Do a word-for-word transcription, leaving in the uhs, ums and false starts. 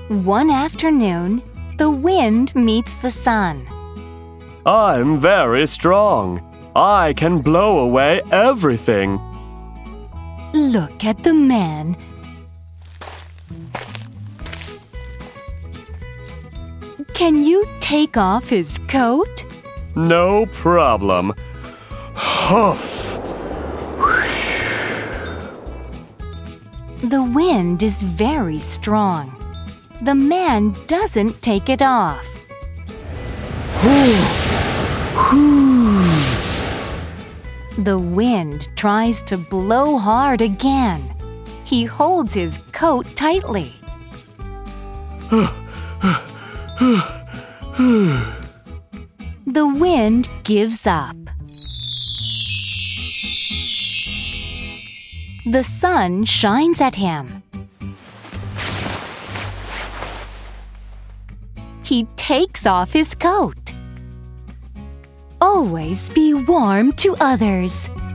One afternoon, the wind meets the sun. I'm very strong. I can blow away everything. Look at the man. Can you take off his coat? No problem. Huff. The wind is very strong. The man doesn't take it off. The wind tries to blow hard again. He holds his coat tightly. The wind gives up. The sun shines at him. He takes off his coat. Always be warm to others.